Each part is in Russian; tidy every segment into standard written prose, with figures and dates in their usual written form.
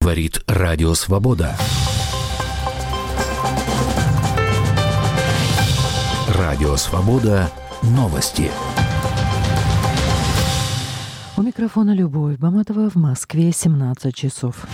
Творит Радио Свобода. Радио Свобода. Новости. У микрофона Любовь Баматова, в Москве 17 часов.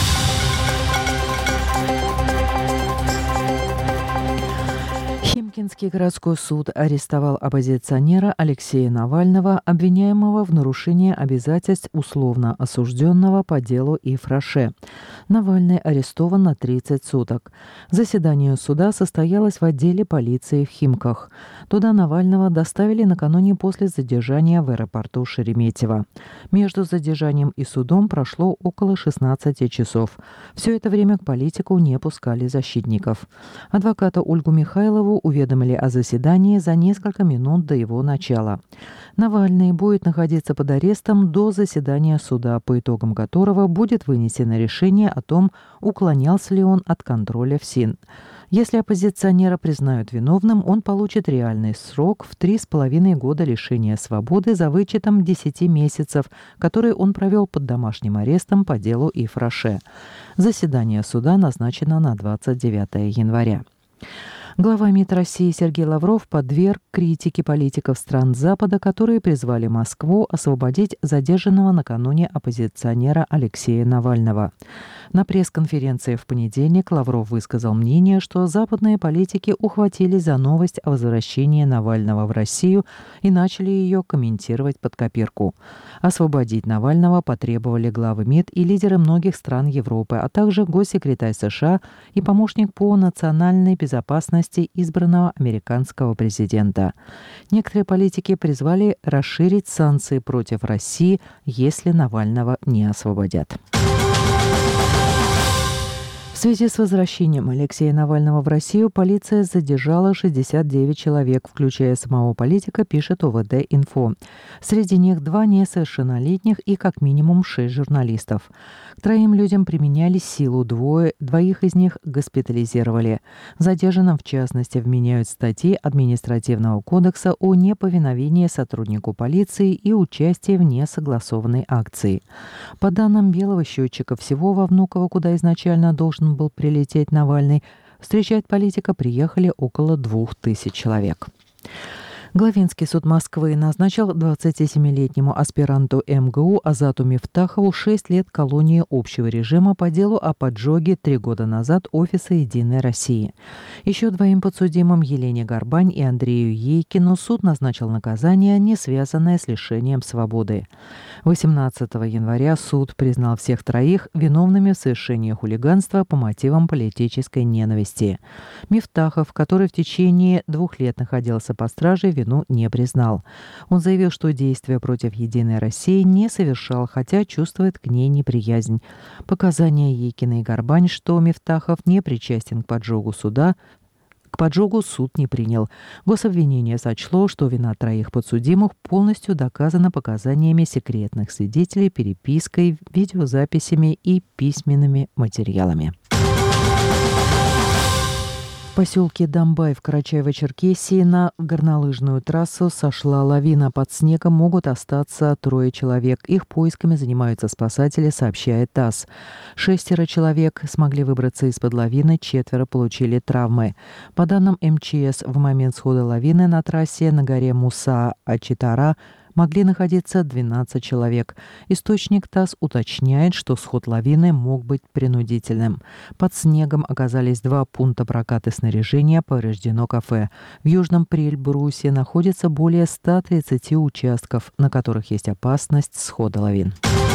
Химкинский городской суд арестовал оппозиционера Алексея Навального, обвиняемого в нарушении обязательств условно осужденного по делу Ифраше. Навальный арестован на 30 суток. Заседание суда состоялось в отделе полиции в Химках. Туда Навального доставили накануне после задержания в аэропорту Шереметьево. Между задержанием и судом прошло около 16 часов. Все это время к политику не пускали защитников. Адвоката Ольгу Михайлову уведомили о заседании за несколько минут до его начала. Навальный будет находиться под арестом до заседания суда, по итогам которого будет вынесено решение о том, уклонялся ли он от контроля ФСИН. Если оппозиционера признают виновным, он получит реальный срок в 3,5 года лишения свободы за вычетом 10 месяцев, которые он провел под домашним арестом по делу Ифраше. Заседание суда назначено на 29 января. Глава МИД России Сергей Лавров подверг критике политиков стран Запада, которые призвали Москву освободить задержанного накануне оппозиционера Алексея Навального. На пресс-конференции в понедельник Лавров высказал мнение, что западные политики ухватились за новость о возвращении Навального в Россию и начали ее комментировать под копирку. Освободить Навального потребовали главы МИД и лидеры многих стран Европы, а также госсекретарь США и помощник по национальной безопасности избранного американского президента. Некоторые политики призвали расширить санкции против России, если Навального не освободят. В связи с возвращением Алексея Навального в Россию полиция задержала 69 человек, включая самого политика, пишет ОВД-Инфо. Среди них 2 несовершеннолетних и как минимум 6 журналистов. К 3 людям применяли силу, двоих из них госпитализировали. Задержанным, в частности, вменяют статьи Административного кодекса о неповиновении сотруднику полиции и участии в несогласованной акции. По данным белого счетчика, всего во Внуково, куда изначально должен был прилететь Навальный, встречать политика приехали около 2000 человек. Главинский суд Москвы назначил 27-летнему аспиранту МГУ Азату Мифтахову 6 лет колонии общего режима по делу о поджоге 3 года назад офиса «Единой России». Еще 2 подсудимым, Елене Горбань и Андрею Ейкину, суд назначил наказание, не связанное с лишением свободы. 18 января суд признал всех 3 виновными в совершении хулиганства по мотивам политической ненависти. Мифтахов, который в течение 2 лет находился под стражей, вину не признал. Он заявил, что действия против «Единой России» не совершал, хотя чувствует к ней неприязнь. Показания Ейкина и Горбань, что Мифтахов не причастен к поджогу суд не принял. Гособвинение сочло, что вина 3 подсудимых полностью доказана показаниями секретных свидетелей, перепиской, видеозаписями и письменными материалами. В поселке Домбай в Карачаево-Черкесии на горнолыжную трассу сошла лавина. Под снегом могут остаться 3 человек. Их поисками занимаются спасатели, сообщает ТАСС. 6 человек смогли выбраться из-под лавины, 4 получили травмы. По данным МЧС, в момент схода лавины на трассе на горе Муса-Ачитара могли находиться 12 человек. Источник ТАСС уточняет, что сход лавины мог быть принудительным. Под снегом оказались 2 пункта проката снаряжения, повреждено кафе. В Южном Прельбрусе находится более 130 участков, на которых есть опасность схода лавин.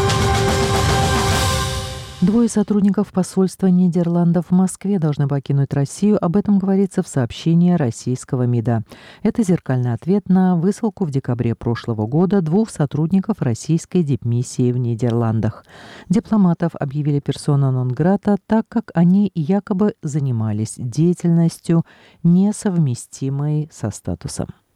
2 сотрудников посольства Нидерландов в Москве должны покинуть Россию. Об этом говорится в сообщении российского МИДа. Это зеркальный ответ на высылку в декабре прошлого года 2 сотрудников российской дипмиссии в Нидерландах. Дипломатов объявили персона нон-грата, так как они якобы занимались деятельностью, несовместимой со статусом.